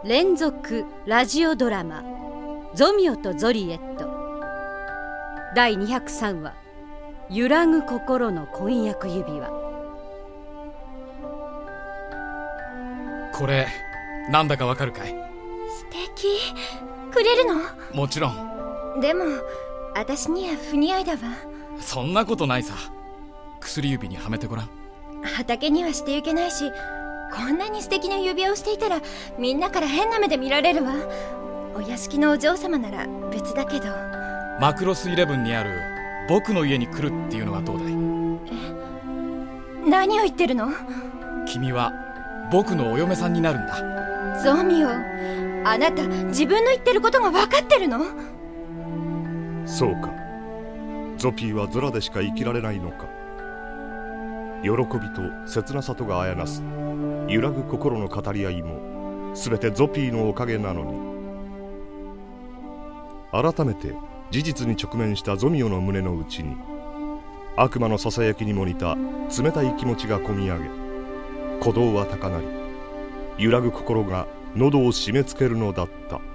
連続ラジオドラマゾミオとゾリエット第203話揺らぐ心の婚約指輪。 これなんだかわかるかい？ 素敵。くれるの？ もちろん。 でも私には不似合いだわ。 そんなことないさ。薬指にはめてごらん。 畑にはしてゆけないし、こんなに素敵な指輪をしていたらみんなから変な目で見られるわ。お屋敷のお嬢様なら別だけど。 マクロス11にある僕の家に来るっていうのはどうだい？ 何を言ってるの？ 君は僕のお嫁さんになるんだ。 ゾミオ、あなた自分の言ってることが分かってるの？ そうか。ゾピーはゾラでしか生きられないのか。喜びと切なさとがあやなす揺らぐ心の語り合いも全てゾピーのおかげなのに。改めて事実に直面したゾミオの胸の内に悪魔のささやきにも似た冷たい気持ちがこみ上げ、鼓動は高鳴り揺らぐ心が喉を締め付けるのだった。